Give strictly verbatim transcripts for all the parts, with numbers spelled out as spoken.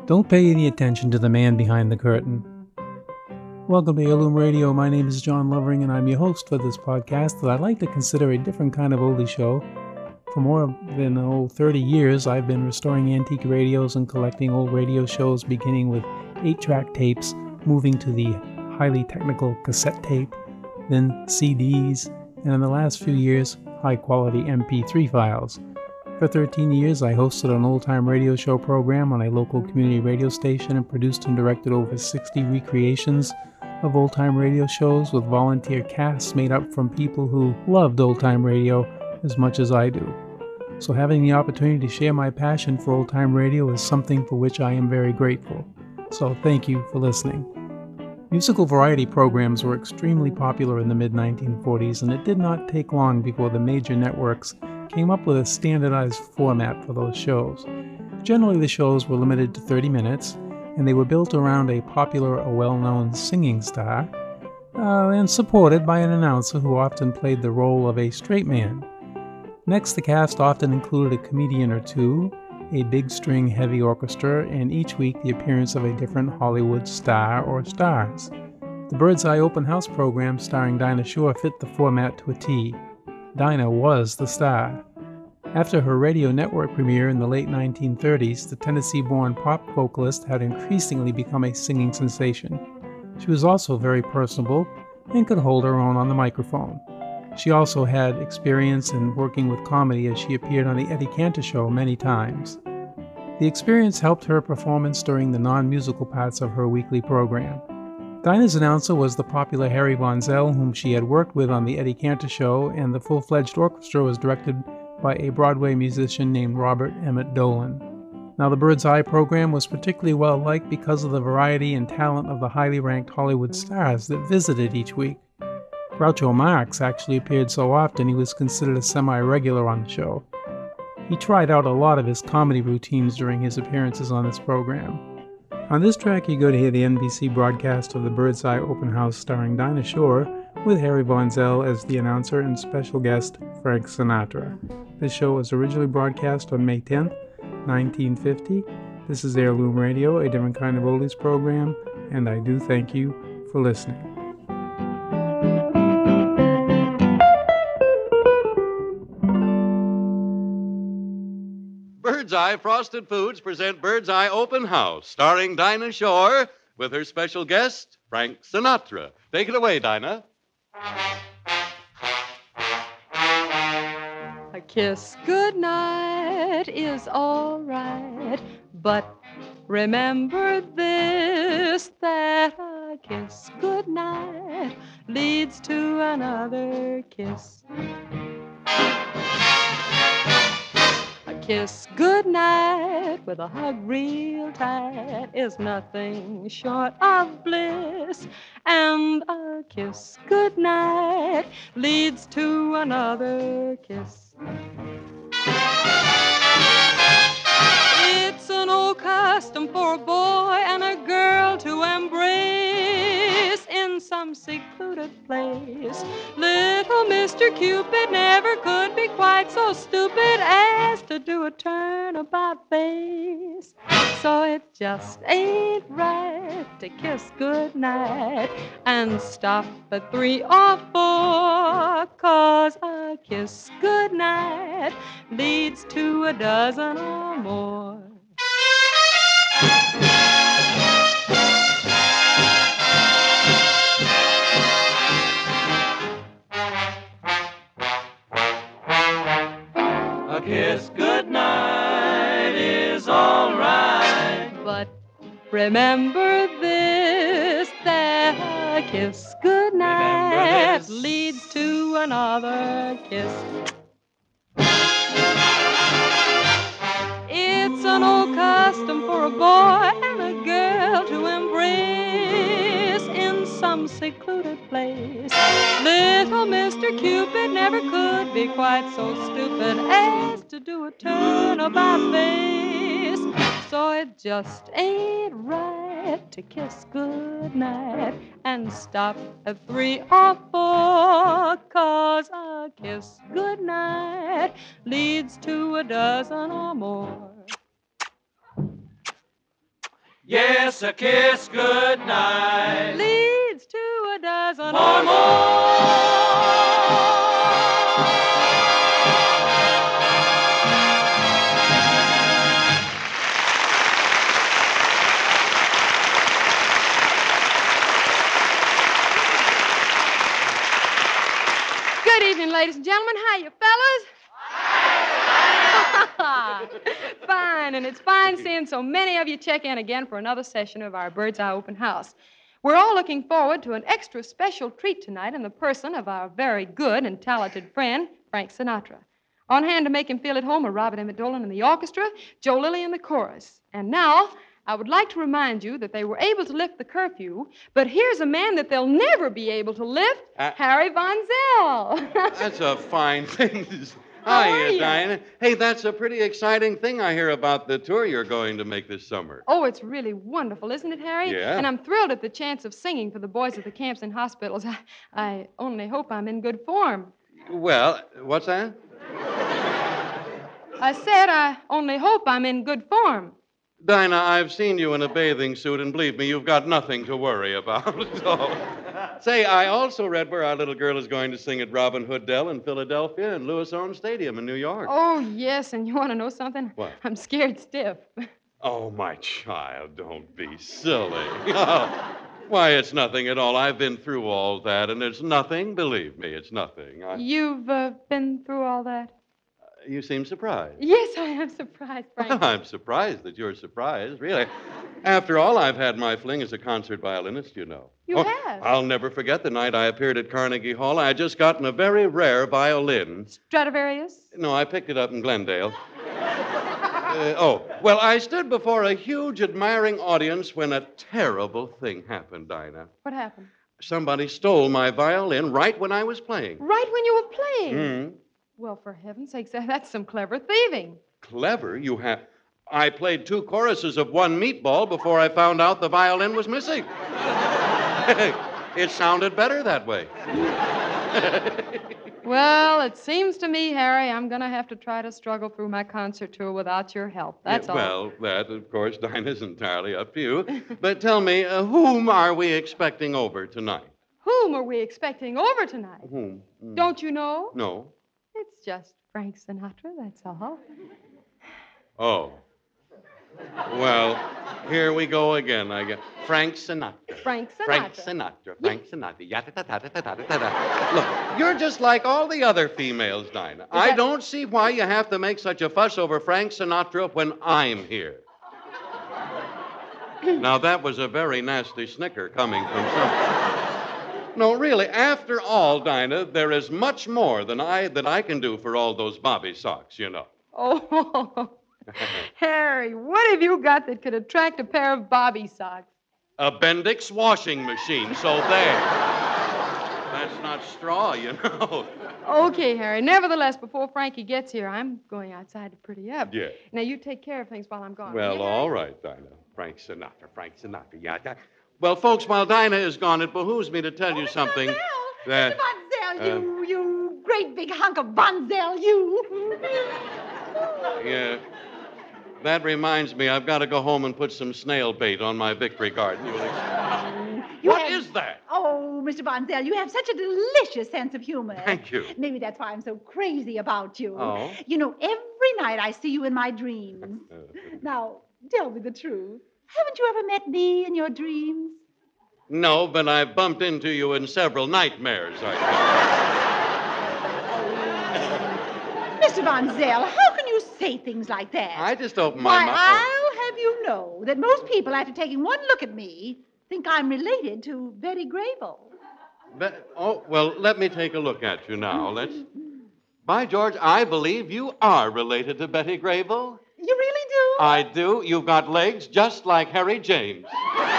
Don't pay any attention to the man behind the curtain. Welcome to Heirloom Radio. My name is John Lovering, and I'm your host for this podcast that I like to consider a different kind of oldie show. For more than oh, thirty years, I've been restoring antique radios and collecting old radio shows, beginning with eight-track tapes, moving to the highly technical cassette tape, then C Ds, and in the last few years, high-quality M P three files. For thirteen years, I hosted an old-time radio show program on a local community radio station and produced and directed over sixty recreations of old-time radio shows with volunteer casts made up from people who loved old-time radio as much as I do. So having the opportunity to share my passion for old-time radio is something for which I am very grateful. So thank you for listening. Musical variety programs were extremely popular in the mid nineteen forties, and it did not take long before the major networks came up with a standardized format for those shows. Generally, the shows were limited to thirty minutes, and they were built around a popular or well-known singing star, uh, and supported by an announcer who often played the role of a straight man. Next, the cast often included a comedian or two, a big string heavy orchestra, and each week the appearance of a different Hollywood star or stars. The Bird's Eye Open House program starring Dinah Shore fit the format to a T. Dinah was the star. After her radio network premiere in the late nineteen thirties, the Tennessee-born pop vocalist had increasingly become a singing sensation. She was also very personable and could hold her own on the microphone. She also had experience in working with comedy as she appeared on the Eddie Cantor Show many times. The experience helped her performance during the non-musical parts of her weekly program. Dinah's announcer was the popular Harry Von Zell, whom she had worked with on the Eddie Cantor Show, and the full-fledged orchestra was directed by a Broadway musician named Robert Emmett Dolan. Now, the Bird's Eye program was particularly well-liked because of the variety and talent of the highly ranked Hollywood stars that visited each week. Groucho Marx actually appeared so often he was considered a semi-regular on the show. He tried out a lot of his comedy routines during his appearances on this program. On this track, you go to hear the N B C broadcast of the Bird's Eye Open House starring Dinah Shore, with Harry Von Zell as the announcer and special guest Frank Sinatra. This show was originally broadcast on May tenth, nineteen fifty. This is Heirloom Radio, a different kind of oldies program, and I do thank you for listening. Bird's Eye Frosted Foods present Bird's Eye Open House, starring Dinah Shore with her special guest, Frank Sinatra. Take it away, Dinah. A kiss goodnight is all right, but remember this, that a kiss goodnight leads to another kiss. Kiss goodnight with a hug real tight is nothing short of bliss. And a kiss goodnight leads to another kiss. It's an old custom for a boy and a girl to embrace in some secluded place. Little Mister Cupid never could be quite so stupid as to do a turnabout face. So it just ain't right to kiss goodnight and stop at three or four, 'cause a kiss goodnight leads to a dozen or more. A kiss goodnight is all right, but remember this, that a kiss goodnight this. leads to another kiss. It's an old custom for a boy and a girl to embrace in some secluded place. Little Mister Cupid never could be quite so stupid as to do a turnabout face. So it just ain't right to kiss goodnight and stop at three or four, 'cause a kiss goodnight leads to a dozen or more. Yes, a kiss goodnight. Leads to a dozen Or more. Good evening, ladies and gentlemen. How you fellas? Fine, and it's fine seeing so many of you check in again for another session of our Bird's Eye Open House. We're all looking forward to an extra special treat tonight in the person of our very good and talented friend, Frank Sinatra. On hand to make him feel at home are Robert Emmett Dolan in the orchestra, Joe Lilly in the chorus. And now, I would like to remind you that they were able to lift the curfew, but here's a man that they'll never be able to lift, Uh, Harry Von Zell. That's a fine thing. How Hiya, are you? Dinah. Hey, that's a pretty exciting thing I hear about the tour you're going to make this summer. Oh, it's really wonderful, isn't it, Harry? Yeah. And I'm thrilled at the chance of singing for the boys at the camps and hospitals. I, I only hope I'm in good form. Well, what's that? I said I only hope I'm in good form. Dinah, I've seen you in a bathing suit, and believe me, you've got nothing to worry about. So, say, I also read where our little girl is going to sing at Robin Hood Dell in Philadelphia and Louis Owen Stadium in New York. Oh, yes, and you want to know something? What? I'm scared stiff. Oh, my child, don't be silly. Oh, why, it's nothing at all. I've been through all that, and it's nothing. Believe me, it's nothing. I... You've uh, been through all that? You seem surprised. Yes, I am surprised, Frank. Well, I'm surprised that you're surprised, really. After all, I've had my fling as a concert violinist, you know. You Oh, have? I'll never forget the night I appeared at Carnegie Hall. I had just gotten a very rare violin. Stradivarius? No, I picked it up in Glendale. Uh, oh, well, I stood before a huge, admiring audience when a terrible thing happened, Dinah. What happened? Somebody stole my violin right when I was playing. Right when you were playing? Hmm. Well, for heaven's sakes, that's some clever thieving. Clever? You have. I played two choruses of one meatball before I found out the violin was missing. It sounded better that way. Well, it seems to me, Harry, I'm going to have to try to struggle through my concert tour without your help. That's Yeah, all. Well, that, of course, Dinah, is entirely up to you. But tell me, uh, whom are we expecting over tonight? Whom are we expecting over tonight? Whom? Mm, Don't you know? No. It's just Frank Sinatra, that's all. Oh. Well, here we go again, I guess. Frank Sinatra. Frank Sinatra. Frank Sinatra. Frank Sinatra. Yada-da-da-da-da-da-da. Look, you're just like all the other females, Dinah. I that- don't see why you have to make such a fuss over Frank Sinatra when I'm here. Now, that was a very nasty snicker coming from some... No, really, after all, Dinah, there is much more than I that I can do for all those bobby socks, you know. Oh, Harry, what have you got that could attract a pair of bobby socks? A Bendix washing machine, so there. That's not straw, you know. Okay, Harry. Nevertheless, before Frankie gets here, I'm going outside to pretty up. Yeah. Now, you take care of things while I'm gone. Well, will you, all right, Dinah. Frank Sinatra, Frank Sinatra. Yeah. yeah. Well, folks, while Dinah is gone, it behooves me to tell you something. That, That, Mister Bonzell, uh, you, you great big hunk of Bonzell, you. yeah. That reminds me, I've got to go home and put some snail bait on my victory garden. You'll ex- You What have- is that? Oh, Mister Bonzell, you have such a delicious sense of humor. Thank you. Maybe that's why I'm so crazy about you. Oh? You know, every night I see you in my dreams. Now, tell me the truth. Haven't you ever met me in your dreams? No, but I've bumped into you in several nightmares, I Mister Bonzell, how can you say things like that? think. I just opened my Why, mouth. I'll have you know that most people, after taking one look at me, think I'm related to Betty Grable. But, oh, well, let me take a look at you now. Let's. By George, I believe you are related to Betty Grable. You really do? I do. You've got legs just like Harry James.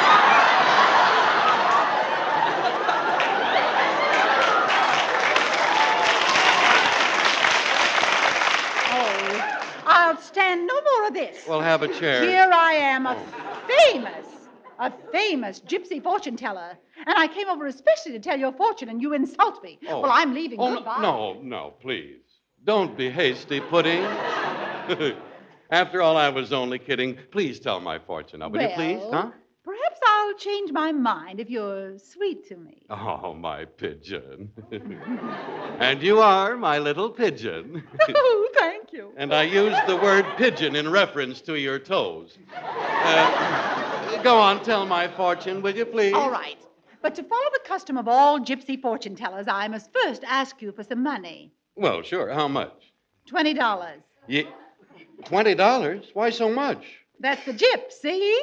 Oh, I'll stand no more of this. Well, have a chair. Here I am, a Oh. famous, a famous gypsy fortune teller. And I came over especially to tell your fortune, and you insult me. Oh. Well, I'm leaving. Oh, Goodbye. no, no, no, please. Don't be hasty, Pudding. After all, I was only kidding. Please tell my fortune now, will you please? Well, Huh? perhaps I'll change my mind if you're sweet to me. Oh, my pigeon. And you are my little pigeon. Oh, thank you. And I used the word pigeon in reference to your toes. Uh, go on, tell my fortune, will you please? All right. But to follow the custom of all gypsy fortune tellers, I must first ask you for some money. Well, sure. How much? Twenty dollars. Ye- Twenty dollars? Why so much? That's the gyp, see?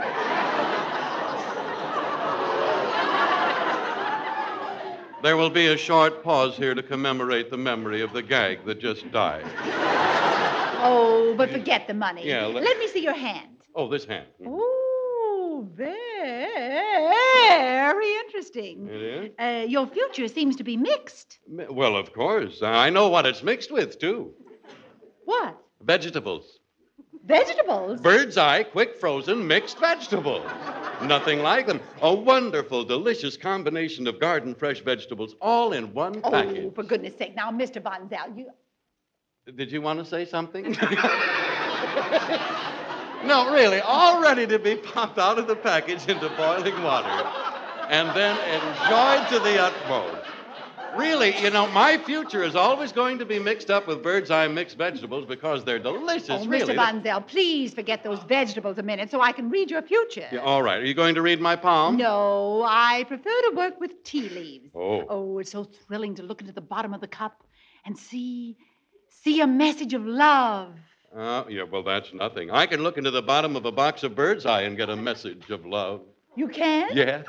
There will be a short pause here to commemorate the memory of the gag that just died. Oh, but forget the money. Yeah, let- Let me see your hand. Oh, this hand. Oh, very interesting. It is? Uh, your future seems to be mixed. Mi- Well, of course. I know what it's mixed with, too. What? Vegetables. Vegetables? Bird's eye, quick frozen, mixed vegetables. Nothing like them. A wonderful, delicious combination of garden fresh vegetables all in one Oh, package. for goodness sake. Now, Mister Von Zell, you... Did you want to say something? No, really, all ready to be popped out of the package into boiling water and then enjoyed to the utmost. Really, you know, my future is always going to be mixed up with bird's eye mixed vegetables because they're delicious, Oh, really. Mister Von Zell, please forget those vegetables a minute so I can read your future. Yeah, all right. Are you going to read my palm? No, I prefer to work with tea leaves. Oh. Oh, it's so thrilling to look into the bottom of the cup and see, see a message of love. Oh, yeah, well, that's nothing. I can look into the bottom of a box of bird's eye and get a message of love. You can? Yeah.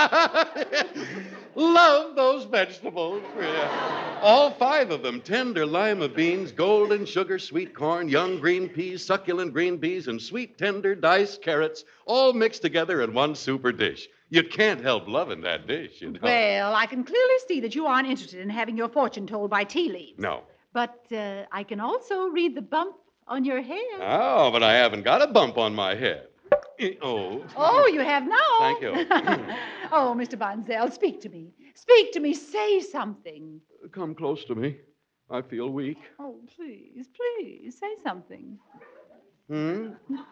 Love those vegetables. Yeah. All five of them, tender lima beans, golden sugar sweet corn, young green peas, succulent green peas, and sweet tender diced carrots, all mixed together in one super dish. You can't help loving that dish, you know. Well, I can clearly see that you aren't interested in having your fortune told by tea leaves. No. But uh, I can also read the bump on your head. Oh, but I haven't got a bump on my head. Oh. Oh, you have now. Thank you. Oh, Mister Von Zell, speak to me. Speak to me. Say something. Come close to me. I feel weak. Oh, please, please, say something. Hmm?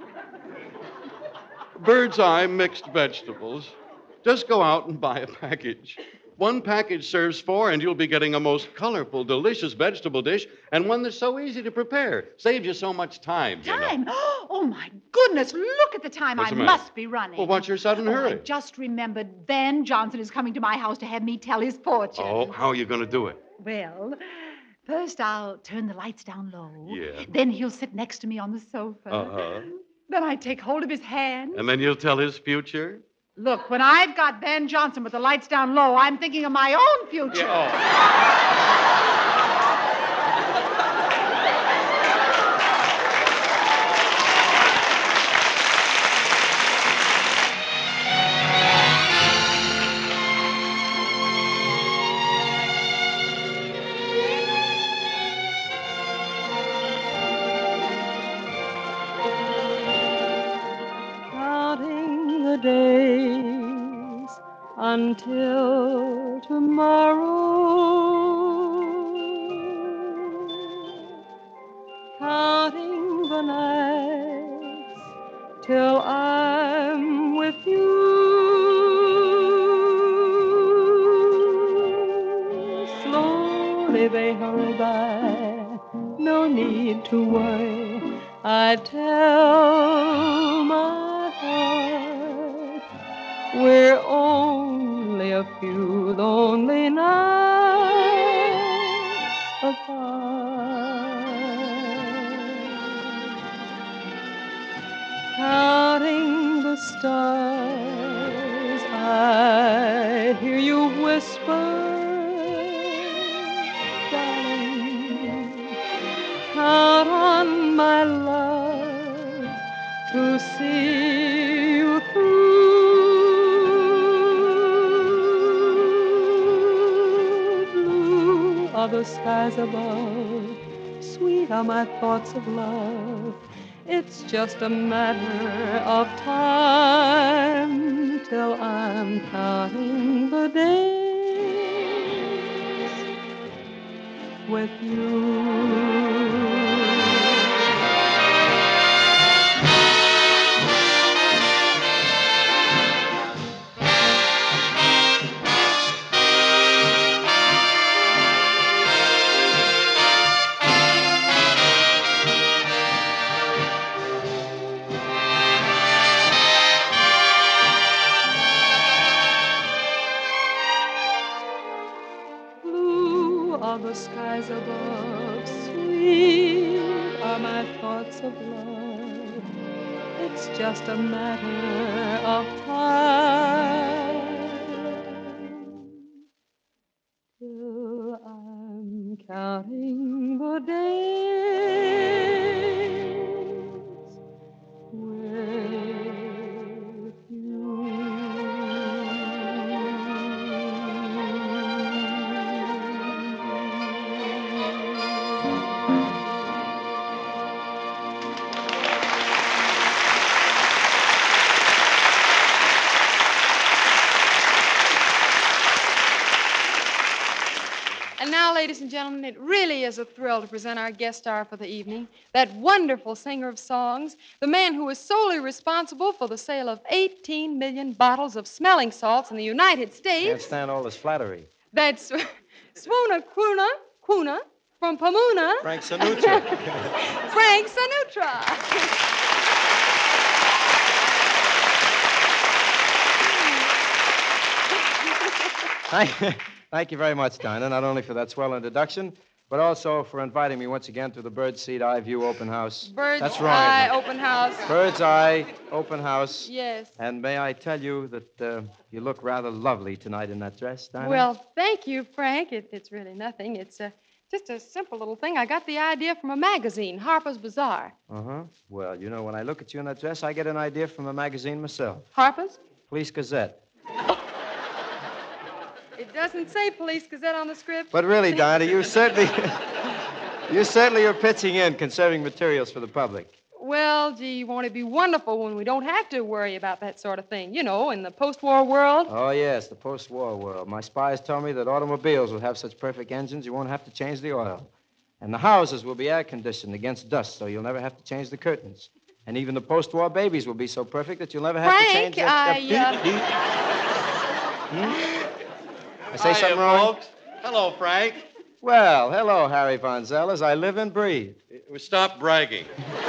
Bird's eye mixed vegetables. Just go out and buy a package. One package serves four, and you'll be getting a most colorful, delicious vegetable dish, and one that's so easy to prepare. Saves you so much time, you know. Time? Oh, my goodness, look at the time. What's I the matter? must be running. Well, what's your sudden Oh, hurry? I just remembered Van Johnson is coming to my house to have me tell his fortune. Oh, how are you going to do it? Well, first I'll turn the lights down low. Yeah. Then he'll sit next to me on the sofa. Uh-huh. Then I take hold of his hand. And then you'll tell his future? Look, when I've got Van Johnson with the lights down low, I'm thinking of my own future. Yeah, Counting the days until tomorrow, counting the nights till I'm with you. Slowly they hurry by, no need to worry. I tell my heart we're only a few lonely nights apart. Counting the stars, I hear you whisper, darling, count on my love to see you through. Blue are the skies above, sweet are my thoughts of love. It's just a matter of time till I'm counting the days with you. the skies above. Sweet are my thoughts of love. It's just a matter of time till I'm counting the days with you. And now, ladies and gentlemen, it really is a thrill to present our guest star for the evening, that wonderful singer of songs, the man who is solely responsible for the sale of eighteen million bottles of smelling salts in the United States. Can't stand all this flattery. That's Swoona Quuna, Quuna from Pomona. Frank Sinatra. Frank Sinatra. Thank, thank you very much, Dinah, not only for that swell introduction, but also for inviting me once again to the Birdseed Eye View Open House. Bird's That's right. Eye Open House. Bird's Eye Open House. Yes. And may I tell you that uh, you look rather lovely tonight in that dress, Dinah? Well, thank you, Frank. It, it's really nothing. It's uh, just a simple little thing. I got the idea from a magazine, Harper's Bazaar. Uh-huh. Well, you know, when I look at you in that dress, I get an idea from a magazine myself. Harper's? Police Gazette. It doesn't say Police Gazette on the script. But really, Dinah, you certainly... you certainly are pitching in, conserving materials for the public. Well, gee, won't it be wonderful when we don't have to worry about that sort of thing? You know, in the post-war world. Oh, yes, the post-war world. My spies tell me that automobiles will have such perfect engines you won't have to change the oil. And the houses will be air-conditioned against dust, so you'll never have to change the curtains. And even the post-war babies will be so perfect that you'll never have Frank, to change the... I, uh... hmm? I say something Hiya, wrong? folks. Hello, Frank. Well, hello, Harry Von Zellers. I live and breathe. Stop bragging.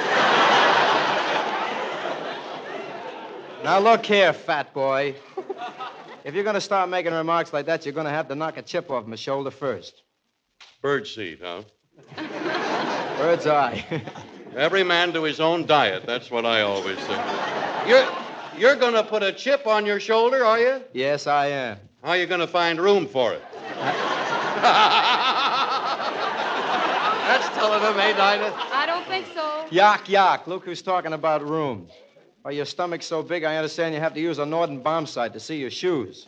Now, look here, fat boy. If you're going to start making remarks like that, you're going to have to knock a chip off my shoulder first. Birdseed, huh? Bird's eye. Every man to his own diet. That's what I always say. You're, you're going to put a chip on your shoulder, are you? Yes, I am. How are you going to find room for it? That's telling him, eh, Dinah? I don't think so. Yak, yak. Look who's talking about room. Why, your stomach's so big, I understand you have to use a Norden bomb sight to see your shoes.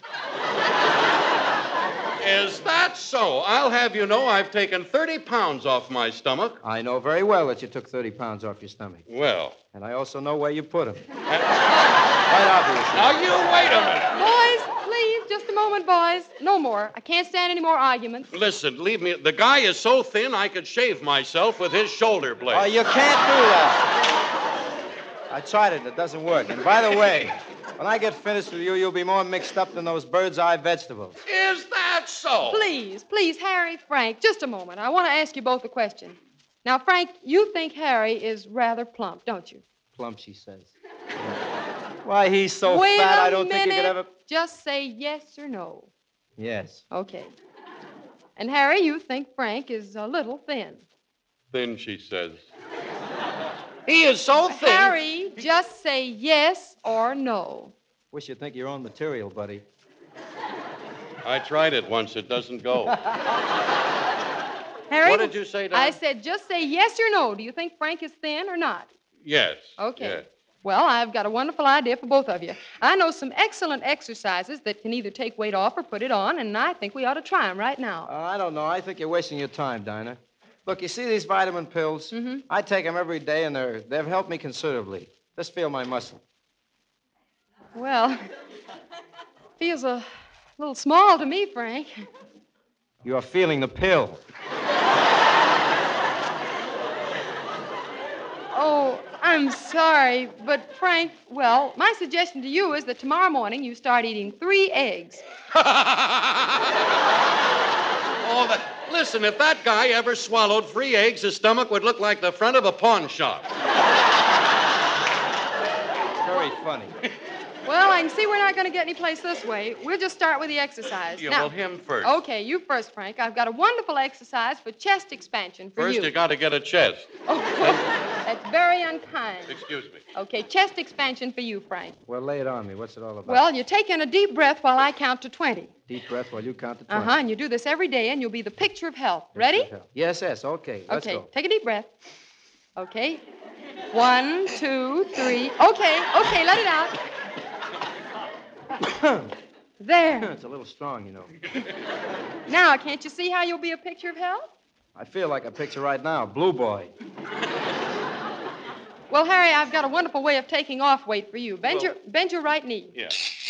Is that so? I'll have you know I've taken thirty pounds off my stomach. I know very well that you took thirty pounds off your stomach. Well. And I also know where you put them. Quite obviously. Now, you wait a minute. Boys, please, just a moment, boys. No more. I can't stand any more arguments. Listen, leave me. The guy is so thin I could shave myself with his shoulder blade. Oh, you can't do that. I tried it. It doesn't work. And by the way, when I get finished with you, you'll be more mixed up than those bird's eye vegetables. Is that so? Please, please, Harry, Frank, just a moment. I want to ask you both a question. Now, Frank, you think Harry is rather plump, don't you? Plump, she says. Why, he's so Wait fat, a I don't minute. think he could ever... Just say yes or no. Yes. Okay. And, Harry, you think Frank is a little thin. Thin, she says. He is so thin. Harry, just say yes or no. Wish you'd think of your own material, buddy. I tried it once. It doesn't go. Harry? What did you say, Don? I said just say yes or no. Do you think Frank is thin or not? Yes. Okay. Yes. Well, I've got a wonderful idea for both of you. I know some excellent exercises that can either take weight off or put it on, and I think we ought to try them right now. Uh, I don't know. I think you're wasting your time, Dinah. Look, you see these vitamin pills? Mm-hmm. I take them every day, and they're, they've helped me considerably. Just feel my muscle. Well, feels a little small to me, Frank. You are feeling the pill. Oh, I'm sorry, but Frank, well, my suggestion to you is that tomorrow morning you start eating three eggs. Oh, that, listen, if that guy ever swallowed three eggs, his stomach would look like the front of a pawn shop. Very funny. Well, I can see we're not going to get any place this way. We'll just start with the exercise. Yeah, now, well, him first. Okay, you first, Frank. I've got a wonderful exercise for chest expansion for First, you. you got to get a chest. Oh, that's very unkind. Excuse me. Okay, chest expansion for you, Frank. Well, lay it on me. What's it all about? Well, you take in a deep breath while I count to twenty. Deep breath while you count to twenty. Uh-huh, and you do this every day, and you'll be the picture of health. Ready? Yes, yes. Okay, let's okay, go. take a deep breath. Okay. One, two, three. Okay, okay, let it out. There. It's a little strong, you know. Now, can't you see how you'll be a picture of health? I feel like a picture right now. Blue boy. Well, Harry, I've got a wonderful way of taking off weight for you. Bend, Well- your, bend your right knee. Yeah.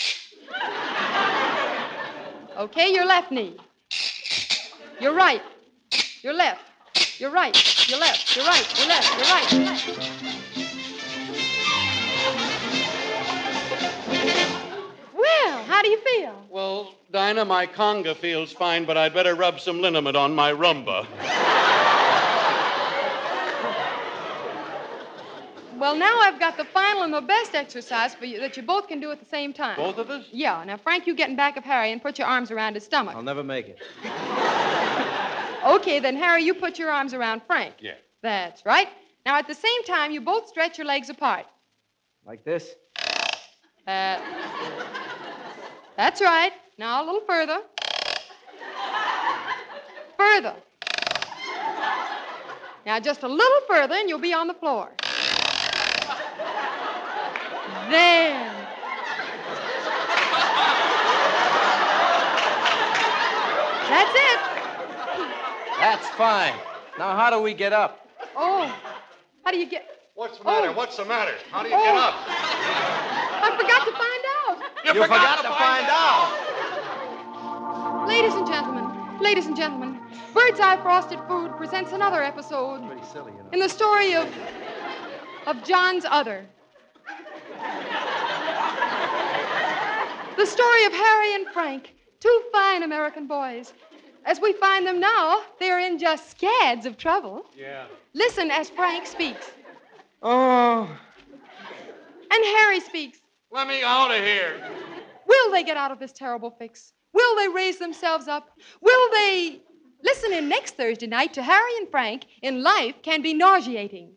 Okay, your left knee. Your right. Your left. Your right. Your left. Your right. Your left. Your right. Your left. Well, how do you feel? Well, Dinah, my conga feels fine, but I'd better rub some liniment on my rumba. Well, now I've got the final and the best exercise for you that you both can do at the same time. Both of us? Yeah. Now, Frank, you get in back of Harry and put your arms around his stomach. I'll never make it. Okay, then, Harry, you put your arms around Frank. Yeah. That's right. Now, at the same time, you both stretch your legs apart. Like this? Uh, that's right. Now, a little further. Further. Now, just a little further, and you'll be on the floor. There. That's it. That's fine. Now, how do we get up? Oh, how do you get... What's the matter? Oh. What's the matter? How do you Oh. get up? I forgot to find out. You, You forgot to find out. Ladies and gentlemen, ladies and gentlemen, Bird's Eye Frosted Food presents another episode Pretty silly, you know. in the story of... of John's Other. The story of Harry and Frank, two fine American boys. As we find them now, they're in just scads of trouble. Yeah. Listen as Frank speaks. Oh. And Harry speaks. Let me out of here. Will they get out of this terrible fix? Will they raise themselves up? Will they... Listen in next Thursday night to Harry and Frank in Life Can Be Nauseating.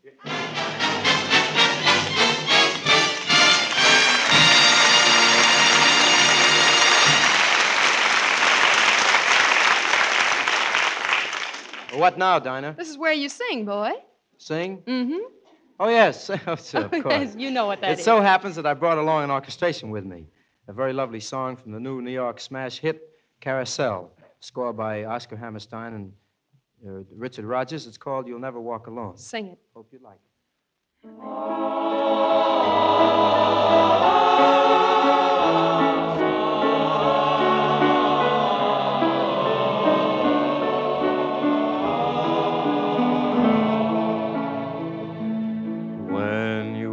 What now, Dinah? This is where you sing, boy. Sing? Mm-hmm. Oh, yes. Oh, sure, of course. You know what that It is. so happens that I brought along an orchestration with me. A very lovely song from the new New York smash hit, Carousel, scored by Oscar Hammerstein and uh, Richard Rogers. It's called You'll Never Walk Alone. Sing it. Hope you like it. When you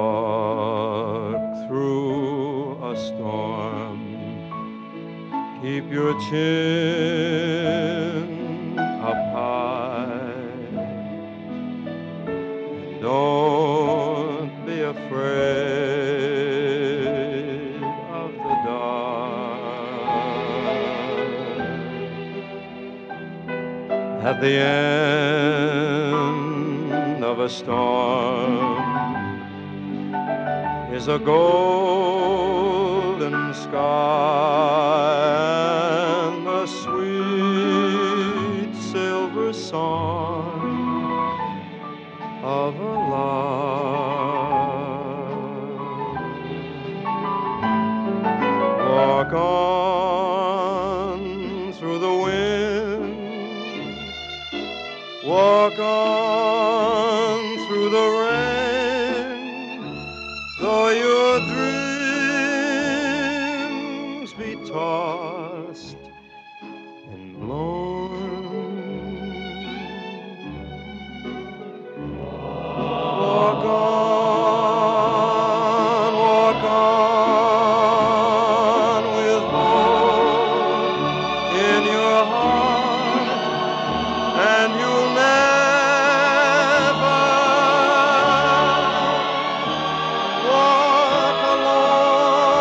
walk through a storm, keep your chin up high. Don't be afraid of the dark. At the end of a storm is a golden sky and the sweet silver song of a lark. Walk on through the wind, walk on through the rain, though your dreams be tossed and blown. Walk on, walk on with hope in your heart, and you'll never walk alone.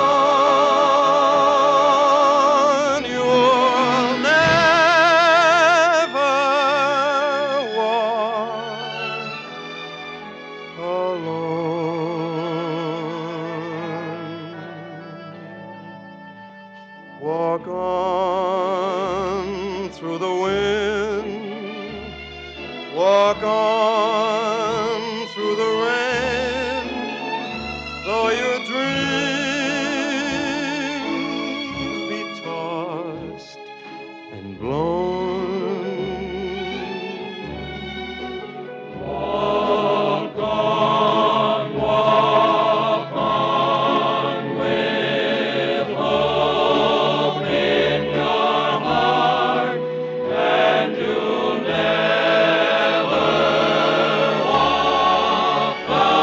on through the wind, walk on through the rain, though your dreams be tossed and blown. Walk on, walk on with hope in your heart, and you'll never walk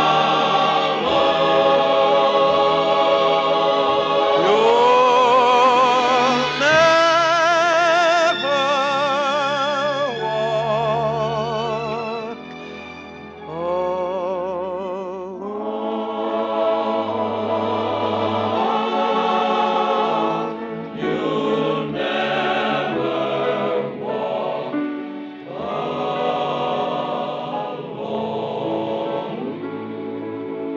alone. You'll never walk alone. You'll never walk alone.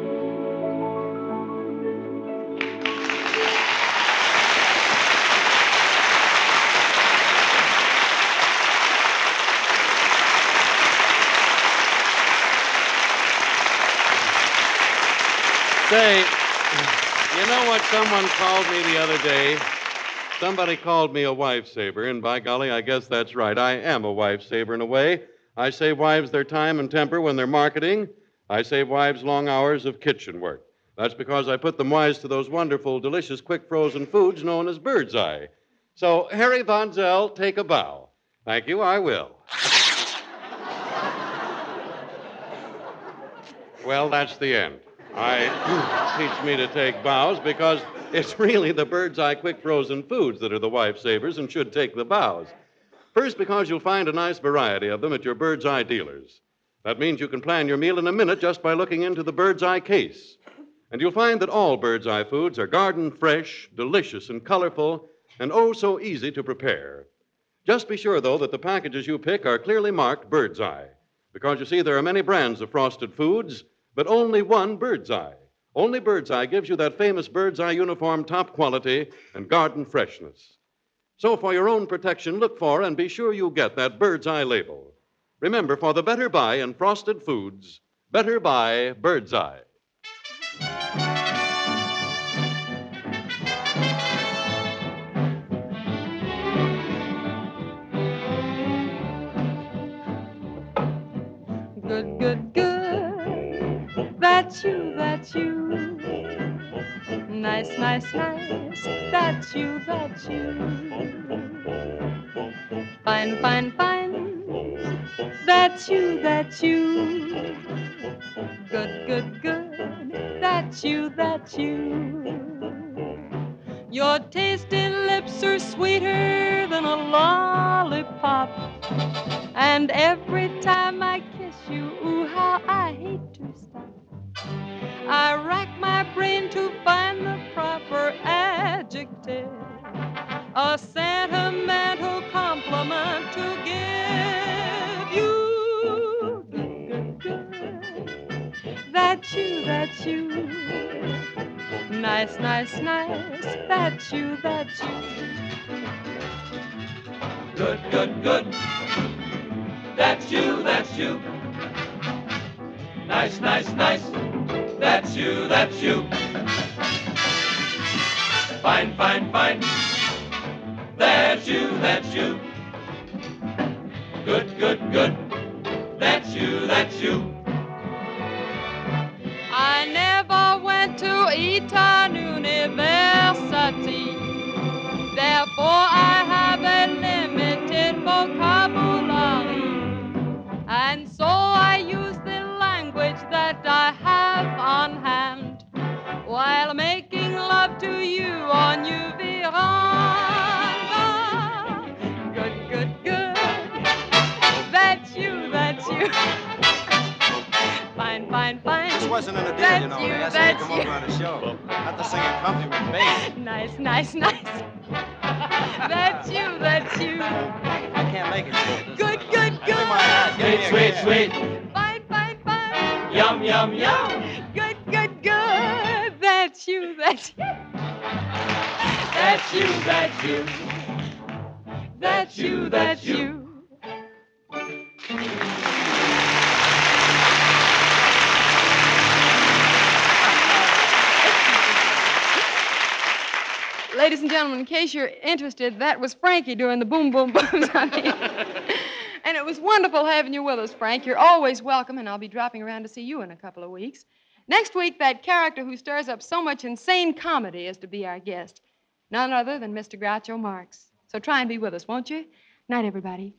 Say, you know what someone called me the other day? Somebody called me a wife saver, and by golly, I guess that's right. I am a wife saver in a way. I save wives their time and temper when they're marketing. I save wives long hours of kitchen work. That's because I put them wise to those wonderful, delicious, quick frozen foods known as Bird's Eye. So, Harry Von Zell, take a bow. Thank you, I will. Well, that's the end. I teach me to take bows because it's really the Bird's Eye quick frozen foods that are the wife savers and should take the bows. First, because you'll find a nice variety of them at your Bird's Eye dealers. That means you can plan your meal in a minute just by looking into the Bird's Eye case. And you'll find that all Bird's Eye foods are garden fresh, delicious, and colorful, and oh so easy to prepare. Just be sure, though, that the packages you pick are clearly marked Bird's Eye. Because, you see, there are many brands of frosted foods, but only one Bird's Eye. Only Bird's Eye gives you that famous Bird's Eye uniform top quality and garden freshness. So for your own protection, look for and be sure you get that Bird's Eye label. Remember, for the better buy in frosted foods, better buy Bird's Eye. Good, good, good. That's you, that's you. Nice, nice, nice. That's you, that's you. Fine, fine, fine. That's you, that's you. Good, good, good. That's you, that's you. Your tasty lips are sweeter than a lollipop. And every time I kiss you, ooh, how I hate to stop. I rack my brain to find the proper adjective, a sentimental compliment to give you. Good, good, good. That's you, that's you. Nice, nice, nice. That's you, that's you. Good, good, good. That's you, that's you. Nice, nice, nice. That's you, that's you. Fine, fine, fine. That's you, that's you. Good, good, good. That's you, that's you. I never went to Eton University. Therefore, I have a limited vocabulary. And so I use the language that I have on hand while making love to you on your veranda. Good, good, good. That's you, that's you. Fine, fine, fine. This wasn't in a deal, That's you know. you, They asked me to that's come you. over on the show. Not to sing a comfy with bass. Nice, nice, nice. That's you, that's you. I can't make it. Good, good, Give me my good. hat. Give me Sweet, a sweet, can. sweet. Fine, fine, fine. Yum, yum, yum. Good, good, good. That's you, that's you. That's That's you, that's you. That's you, that's you. Ladies and gentlemen, in case you're interested, that was Frankie doing the boom, boom, booms on me. And it was wonderful having you with us, Frank. You're always welcome, and I'll be dropping around to see you in a couple of weeks. Next week, that character who stirs up so much insane comedy is to be our guest. None other than Mister Groucho Marx. So try and be with us, won't you? Night, everybody.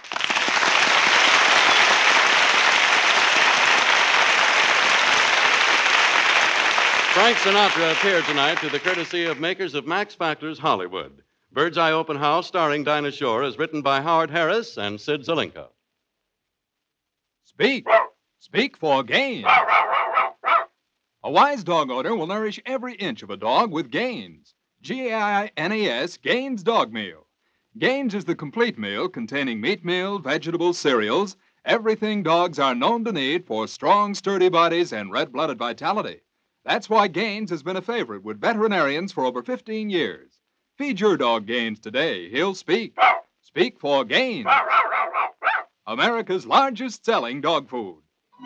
Frank Sinatra appeared tonight through the courtesy of makers of Max Factor's Hollywood. Bird's Eye Open House, starring Dinah Shore, is written by Howard Harris and Sid Zelinka. Speak. Speak for Gaines. A wise dog owner will nourish every inch of a dog with Gaines. G A I N E S, Gaines Dog Meal. Gaines is the complete meal containing meat meal, vegetables, cereals, everything dogs are known to need for strong, sturdy bodies and red-blooded vitality. That's why Gaines has been a favorite with veterinarians for over fifteen years. Feed your dog Gaines today. He'll speak. Speak for Gaines. America's largest selling dog food.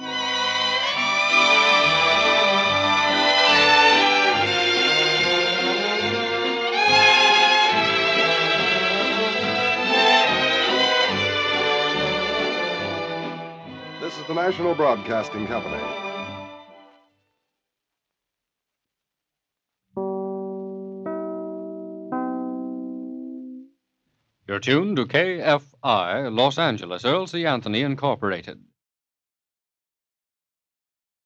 This is the National Broadcasting Company. You're tuned to K F I, Los Angeles, Earl C. Anthony Incorporated.